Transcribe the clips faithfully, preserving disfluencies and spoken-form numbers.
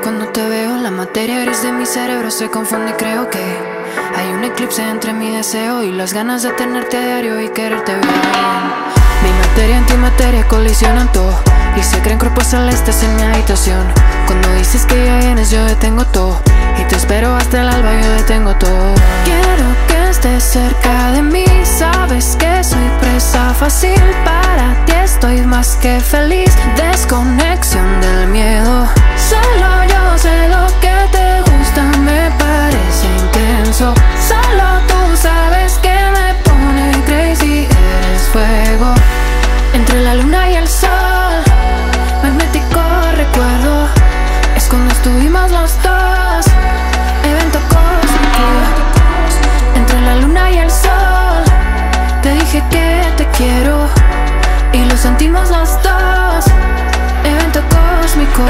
Cuando te veo, la materia gris de mi cerebro se confunde y creo que hay un eclipse entre mi deseo y las ganas de tenerte a diario y quererte bien. Mi materia y antimateria colisionan todo y se creen cuerpos celestes en mi habitación. Cuando dices que ya vienes, yo detengo todo y te espero hasta el alba, yo detengo todo. Quiero que estés cerca de mí, sabes que soy presa fácil para ti, estoy más que feliz. Desconexión del miedo, solo yo sé lo que te gusta, me parece intenso. Solo tú sabes que me pone crazy, eres fuego entre la luna y el sol, magnético recuerdo, es cuando estuvimos los dos, evento cósmico, entre la luna y el sol, te dije que te quiero y lo sentimos los dos, evento cósmico.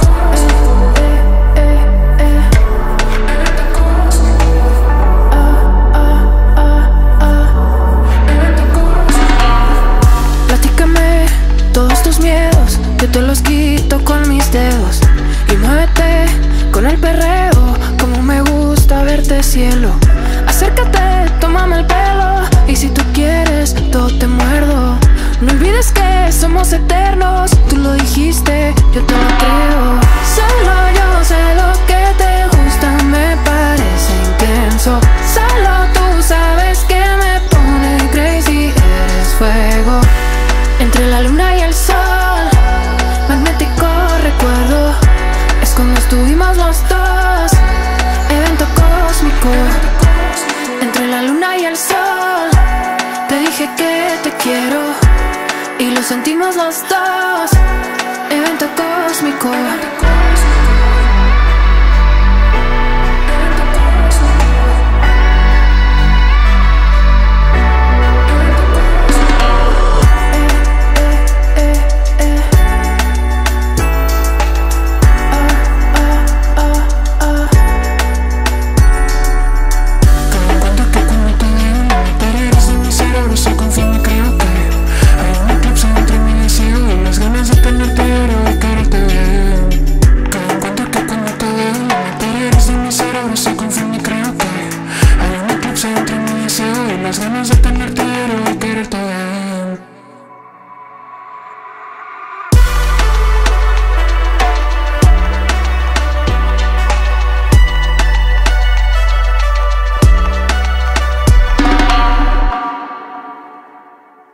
Todos tus miedos, yo te los quito con mis dedos. Y muévete con el perreo, como me gusta verte cielo. Acércate, tómame el pelo, y si tú quieres, todo te muerdo. No olvides que somos eternos, tú lo dijiste, yo te lo creo. Solo yo sé lo que te gusta, me parece intenso. Solo tú sabes que me pone crazy, eres fuego entre la luna y el sol, magnético recuerdo, es cuando estuvimos los dos, evento cósmico, entre la luna y el sol, te dije que te quiero y lo sentimos los dos, evento cósmico.